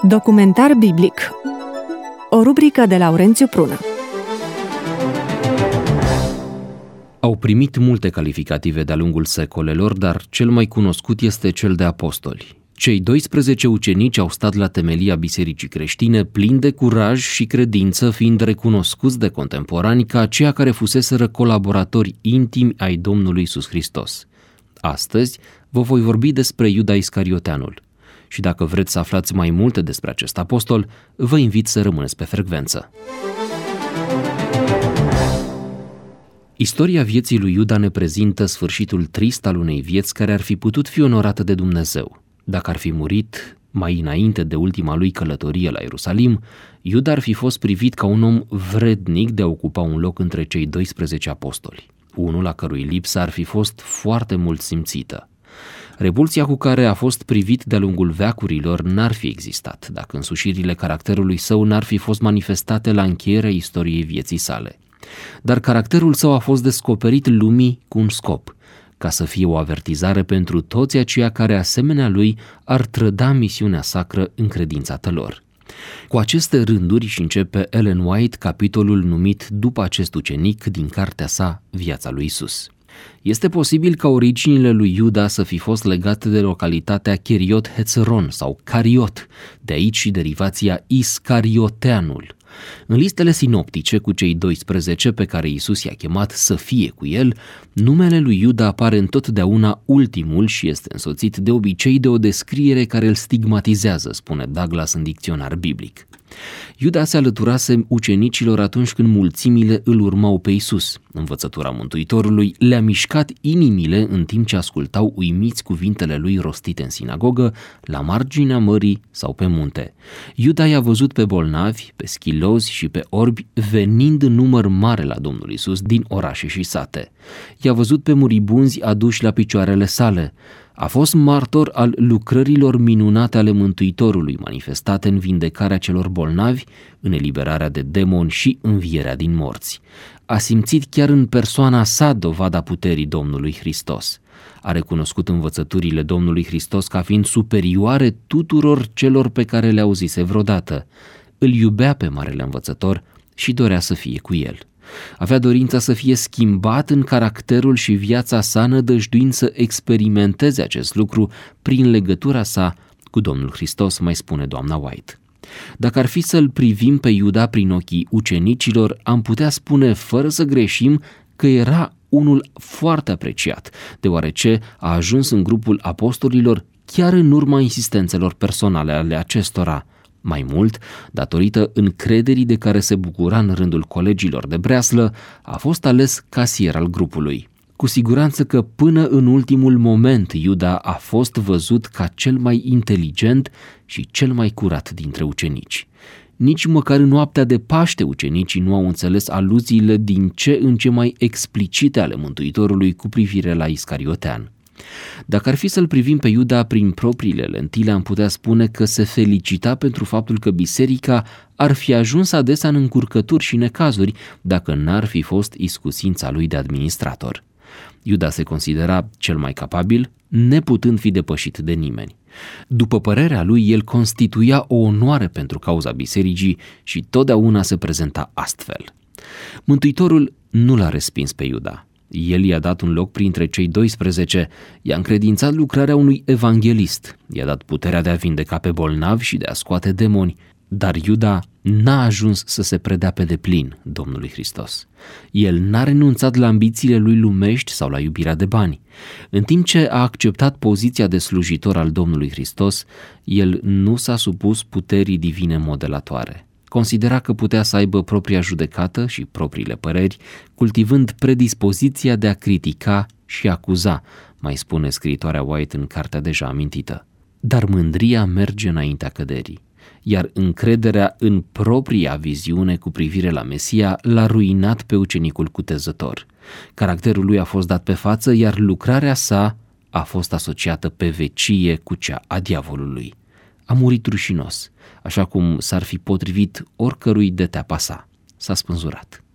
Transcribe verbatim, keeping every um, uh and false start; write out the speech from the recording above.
Documentar biblic. O rubrică de Laurențiu Prună. Au primit multe calificative de-a lungul secolelor, dar cel mai cunoscut este cel de apostoli. Cei doisprezece ucenici au stat la temelia bisericii creștine, plini de curaj și credință, fiind recunoscuți de contemporani ca aceia care fuseseră colaboratori intimi ai Domnului Iisus Hristos. Astăzi vă voi vorbi despre Iuda Iscarioteanul. Și dacă vreți să aflați mai multe despre acest apostol, vă invit să rămâneți pe frecvență. Istoria vieții lui Iuda ne prezintă sfârșitul trist al unei vieți care ar fi putut fi onorată de Dumnezeu. Dacă ar fi murit mai înainte de ultima lui călătorie la Ierusalim, Iuda ar fi fost privit ca un om vrednic de a ocupa un loc între cei doisprezece apostoli, unul a cărui lipsă ar fi fost foarte mult simțită. Repulsia cu care a fost privit de-a lungul veacurilor n-ar fi existat dacă însușirile caracterului său n-ar fi fost manifestate la încheierea istoriei vieții sale. Dar caracterul său a fost descoperit lumii cu un scop, ca să fie o avertizare pentru toți aceia care, asemenea lui, ar trăda misiunea sacră încredințată lor. Cu aceste rânduri și începe Ellen White capitolul numit După acest ucenic din cartea sa Viața lui Isus. Este posibil ca originile lui Iuda să fi fost legate de localitatea Cheriot Hețron sau Cariot, de aici și derivația Iscarioteanul. În listele sinoptice cu cei doisprezece pe care Iisus i-a chemat să fie cu el, numele lui Iuda apare întotdeauna ultimul și este însoțit de obicei de o descriere care îl stigmatizează, spune Douglas în dicționar biblic. Iuda se alăturase ucenicilor atunci când mulțimile îl urmau pe Iisus. Învățătura Mântuitorului le-a mișcat inimile în timp ce ascultau uimiți cuvintele lui rostite în sinagogă, la marginea mării sau pe munte. Iuda i-a văzut pe bolnavi, pe schilozi și pe orbi venind în număr mare la Domnul Iisus din orașe și sate. I-a văzut pe muribunzi aduși la picioarele sale. A fost martor al lucrărilor minunate ale Mântuitorului, manifestate în vindecarea celor bolnavi, în eliberarea de demoni și învierea din morți. A simțit chiar în persoana sa dovada puterii Domnului Hristos. A recunoscut învățăturile Domnului Hristos ca fiind superioare tuturor celor pe care le auzise vreodată. Îl iubea pe Marele Învățător și dorea să fie cu el. Avea dorința să fie schimbat în caracterul și viața sa, nădăjduind să experimenteze acest lucru prin legătura sa cu Domnul Hristos, mai spune doamna White. Dacă ar fi să-l privim pe Iuda prin ochii ucenicilor, am putea spune fără să greșim că era unul foarte apreciat, deoarece a ajuns în grupul apostolilor chiar în urma insistențelor personale ale acestora. Mai mult, datorită încrederii de care se bucura în rândul colegilor de breaslă, a fost ales casier al grupului. Cu siguranță că până în ultimul moment Iuda a fost văzut ca cel mai inteligent și cel mai curat dintre ucenici. Nici măcar în noaptea de Paște ucenicii nu au înțeles aluziile din ce în ce mai explicite ale Mântuitorului cu privire la Iscariotean. Dacă ar fi să-l privim pe Iuda prin propriile lentile, am putea spune că se felicita pentru faptul că biserica ar fi ajuns adesea în încurcături și necazuri dacă n-ar fi fost iscusința lui de administrator. Iuda se considera cel mai capabil, neputând fi depășit de nimeni. După părerea lui, el constituia o onoare pentru cauza bisericii și totdeauna se prezenta astfel. Mântuitorul nu l-a respins pe Iuda. El i-a dat un loc printre cei doisprezece, i-a încredințat lucrarea unui evanghelist, i-a dat puterea de a vindeca pe bolnavi și de a scoate demoni, dar Iuda n-a ajuns să se predea pe deplin Domnului Hristos. El n-a renunțat la ambițiile lui lumești sau la iubirea de bani. În timp ce a acceptat poziția de slujitor al Domnului Hristos, el nu s-a supus puterii divine modelatoare. Considera că putea să aibă propria judecată și propriile păreri, cultivând predispoziția de a critica și acuza, mai spune scriitoarea White în cartea deja amintită. Dar mândria merge înaintea căderii, iar încrederea în propria viziune cu privire la Mesia l-a ruinat pe ucenicul cutezător. Caracterul lui a fost dat pe față, iar lucrarea sa a fost asociată pe vecie cu cea a diavolului. A murit rușinos, așa cum s-ar fi potrivit oricărui de teapa sa. S-a spânzurat.